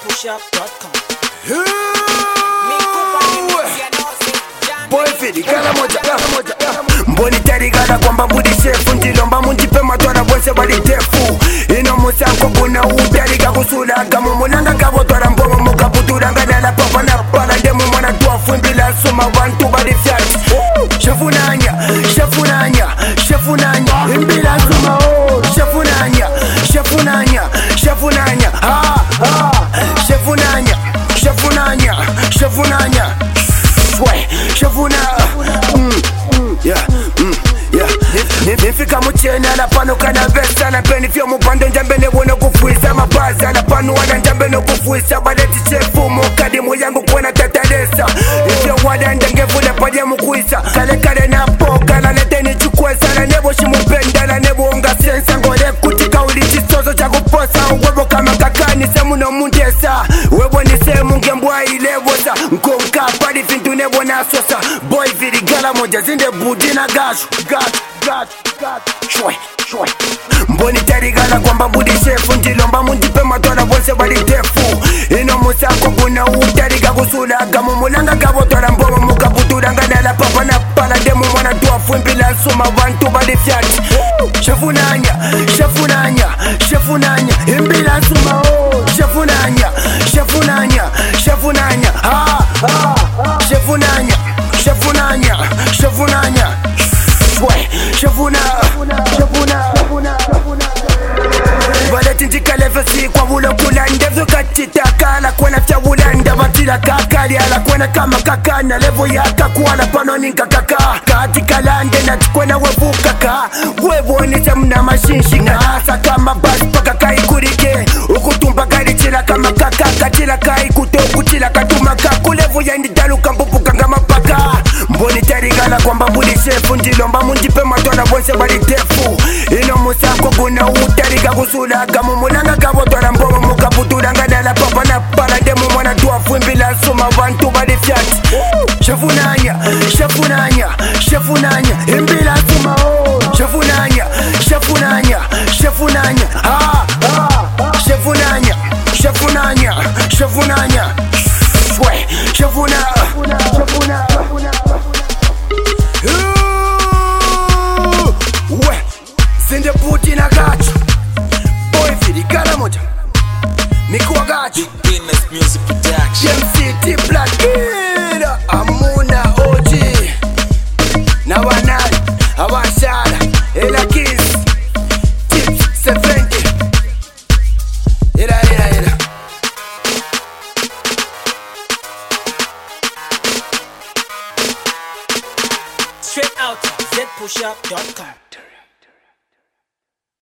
zpush-up.com. Boy fidi kala moja mboni tarigala kwamba budi shefu ndilomba mundipe matwara bwese bali tefu ino musanko kuna utariga kusulaga mumunanga kabotwara mbomo mukabuturanga dala papa na pala demu mwana tuafu mbila suma wantu bali fyati shefunanya mbila suma shefunanya shefunanya shefunanya nifika muchena na pano kana vesta na peni fio mupando njambe nebona kufuisa mabaza na pano wana njambe no kufuisa badeti chefu mukadimu yangu kwena tataresa ifyo wada ndengevule paje mukuisa kale na poka na leteni chukwesa na nebo shimupenda na nebo unga sensa ngole kutika ulichisozo cha kuposa uwebo kama kakani semu no mundesa webo ni semu ngembwa ilebosa nkonka padi fintu nebo na sosa boy vidi gala moja zinde budi na gashu shwe mboni tarigala kwamba budi shefu ndilomba mundipe matwara bwese bali tefu ino musako kuna utariga kusulaga mumulanga kabotwara mbomo mukabuturanga dala papa na pala demu mwana tuafu mbila suma wantu bali fyati shefunanya imbila suma shefunanya valeti kwa wula kulanda vyokachitakala kwena fya wulanda vatila kakali ala kwena kama kakana levo yaka kuala pano ninka kaka katikalande natikwena wevukaka wevonisa mna mashinshika asa kama basi paka kaikurike ukutumba kalichila kama kaka katila kaikute ukuchila katumaka kulevo yandidaluka mbupukanga mapaka mboni tarigala kwamba budi shefu ndilomba mundipe matwara bwese bali tefu ino musako kuna utariga kusulaga mumulanga kabotwara mbomo mukabuturanga dala papa na pala demu mwana tuafu mbila suma wantu bali fyati shefunanya imbila suma shefunanya shwe zinde buti na gachu boy fidi kala moja mikuwa gachu Guinness Music Production. MCT Black Ida Amuna OG na wanani awashara ela kiss tips 70 ila Straight out zpush-up.com.